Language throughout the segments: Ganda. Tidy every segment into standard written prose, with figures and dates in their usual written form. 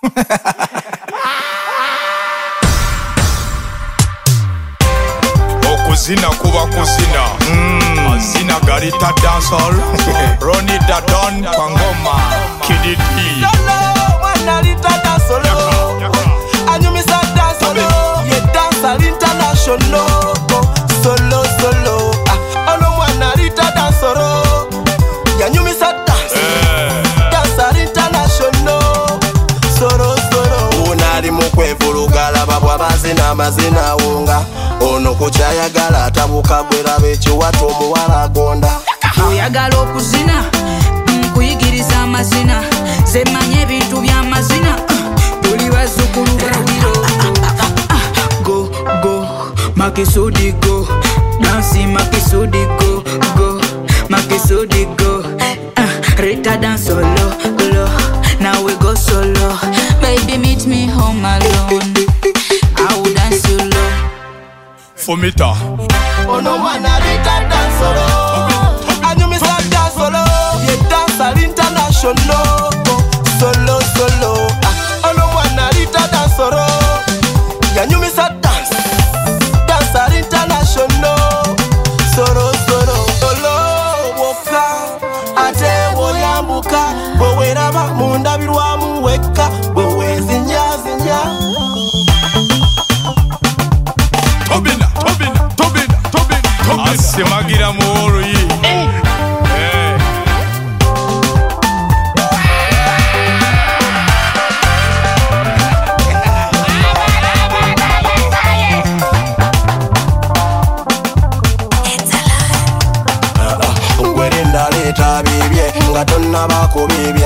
Okuzina kuba kuzina Azina garita dancehall Ronnie da Don kwa ngoma Kid D Lolo mwana lita dancehall Anyumisa dancehall Ye dancehall international Solo solo Ono mwana lita dancehall Yanyumisa dancehall international Solo solo Unali mukwevulugala babwa bazina mazina wonga Ono kuchayagala atabuka gwera bekiwato omuwala agonda oyagala okuzina nkuyigiriza amazina zemanye ebintu by'amazina tuli bazzukulu bawiro go go makisudi go dansi makisudi go go makisudi go Rita dance solo lo now we go solo baby meet me home alone I will dance you low Fomita Ono mwana Rita dance solo Anyumisa dance solo Ye dance international Solo solo Ono mwana Rita dance solo Yanyumisa dance international Solo solo Solo woka Ate woyambuka Boweraba mundabirwa muweka Bowe zinya zinya Tobina Asimagira muhoro yi Ngwere ndaleta bibye nga tonna bakubibya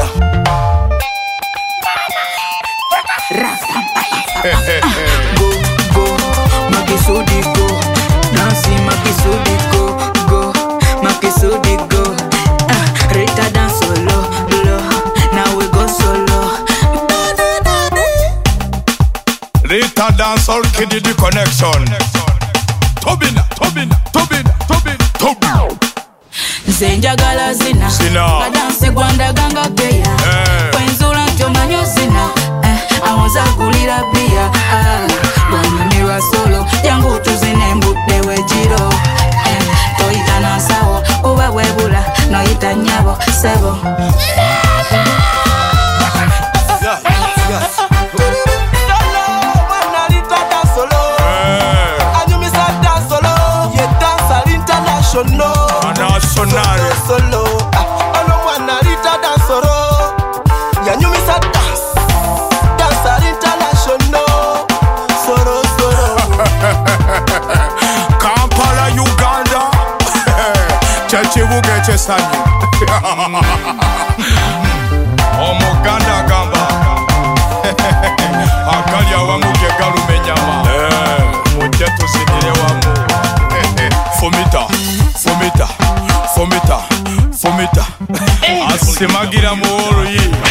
go go makisudi go dansi makisudi go go makisudi go Rita dance solo lo now we go solo Rita dancehall Kid D connection Tobina nze njagala zina kadansi gwandaganga keya kwenzula ntomanyo zina awozagulira bia bwanyumirwa solo jangu tuzine mbudde wejiro toyita nansawo kuba webula noyita nyabo sebo National solo ono mwana Rita dance solo yanyumisa dance international solo Kampala Uganda Chechibuge chesanyi Omuganda gamba Akali awamu gegalume nyama Mujje tuzinire wamu Fomita Asimagira muhoro yi